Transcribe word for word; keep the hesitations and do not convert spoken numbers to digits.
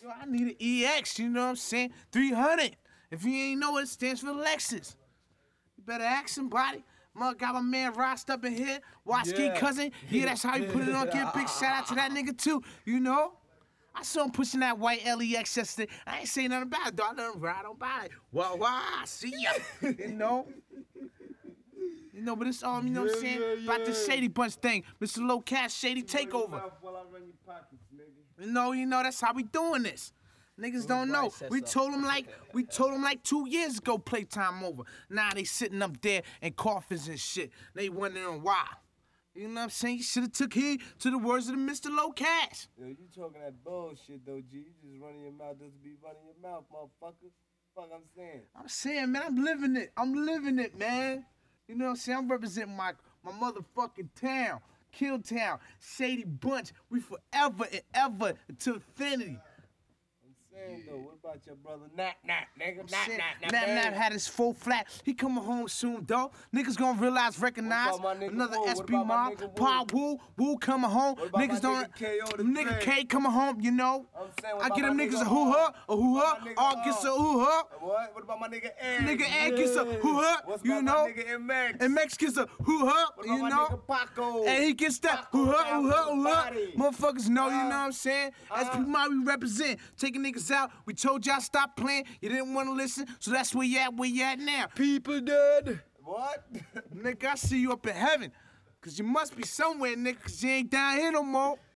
Yo, I need an E X, you know what I'm saying? three hundred. If you ain't know it, it stands for Lexus. You better ask somebody. Mother got my man Rost up in here. Watch Yeah. cousin. Yeah, that's how he put it on. Give a big shout out to that nigga too. You know? I saw him pushing that white L E X yesterday. I ain't saying nothing about it, dog. Nothing ride on by it. Wah wah, see ya. You know? You know, but it's um, you know what I'm saying? Yeah, yeah, About this yeah. Shady Bunch thing. Mister Low Cash Shady Takeover. While I run your pockets, nigga. You know, you know, that's how we doing this. Niggas don't know. said We so. told them like we told them like two years ago playtime over. Now they sitting up there in coffins and shit. They wondering why. You know what I'm saying? You should have took heed to the words of the Mister Low Cash. Yo, you talking that bullshit though, G. You just running your mouth just to be running your mouth, motherfucker. Fuck I'm saying. I'm saying, man, I'm living it. I'm living it, man. You know what I'm saying? I'm representing my my motherfucking town, Kill Town, Shady Bunch. We forever and ever until infinity. I'm saying though, what about your brother Nat Nat, nigga? I'm Nat saying, Nat, Nap man. Nap had his full flat. He coming home soon, dog. Niggas gonna realize, recognize What about my nigga another Wu? What S B about my mob. nigga Wu? Pa Woo, Woo coming home. What about Niggas my don't. nigga K O the Nigga Craig? K coming home, you know. I'm saying, what I about get them my niggas nigga a hoo ha, a hoo What ha. about my nigga All gets a R? hoo ha. What? What about my nigga Ed? Nigga Ed gets a hoo ha. What's You about know. my nigga M X? And Max gets a hoo ha. What about You my know. nigga Paco? And he gets that Paco hoo ha, down hoo ha, for the hoo ha. body. Motherfuckers know, you Uh, know what I'm saying? As uh. people might we represent, taking niggas out. We told y'all stop playing. You didn't want to listen, so that's where you at. Where you at now? People dead. What? Nigga, I see you up in heaven. Cause you must be somewhere, nigga, cause you ain't down here no more.